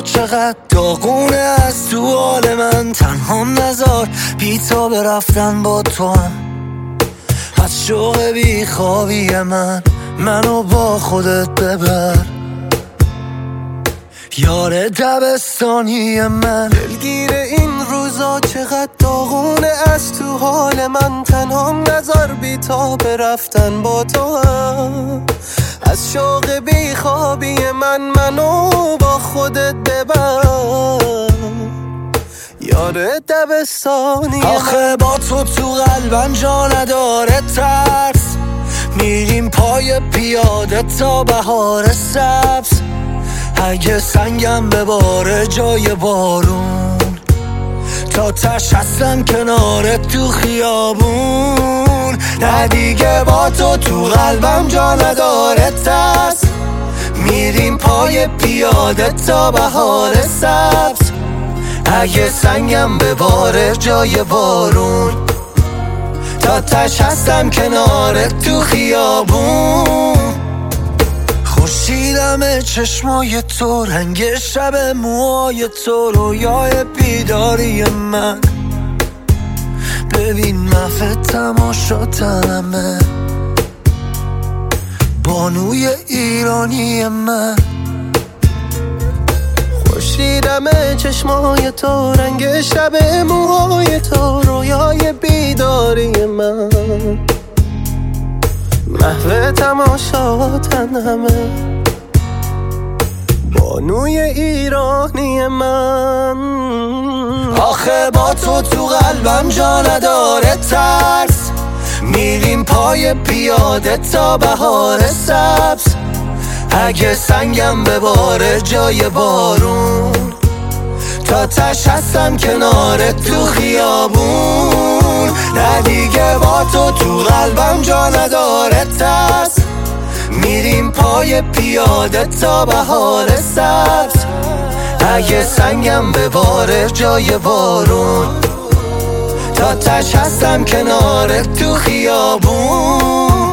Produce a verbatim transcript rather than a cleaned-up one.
روزا چقدر داغونه از تو حال من. تنهام نذار بی تا برفتن با تو هم. از شوق بی خوابی من منو با خودت ببر. یار دبستانی من دلگیر این روزا چقدر داغونه از تو حال من. تنهام نذار بی تا برفتن با تو هم. از شوق بی خوابی من منو با خودت ببر. یار دبستانی آخه با تو تو قلبم جا نداره ترس. میریم پای پیاده تا بهار سبز. اگه سنگم بباره جای بارون تا تش هستم کنارت تو خیابون. نه دیگه با تو تو قلبم جا نداره ترس. میریم پای پیاده تا بهار سبز. اگه سنگم بباره جای بارون تا تش هستم کنارت تو خیابون. خورشیدمه چشمای تو، رنگ شب موهای تو، رویای بیداری من. ببین محو تماشاتمه بانوی ایرانی من. خورشیدمه چشمای تو، رنگ شب موهای تو، رویای بیداری من. محو تماشاتنمه بانوی ایرانی من. آخه با تو تو قلبم جا نداره ترس. میریم پای پیاده تا بهار سبز. اگه سنگم بباره جای بارون تا تش هستم کنارت تو خیابون. نه دیگه با تو تو قلبم جا نداره ترس. میریم پای پیاده تا بهار سبز. اگه سنگم بباره جای بارون تا تش هستم کنارت تو خیابون.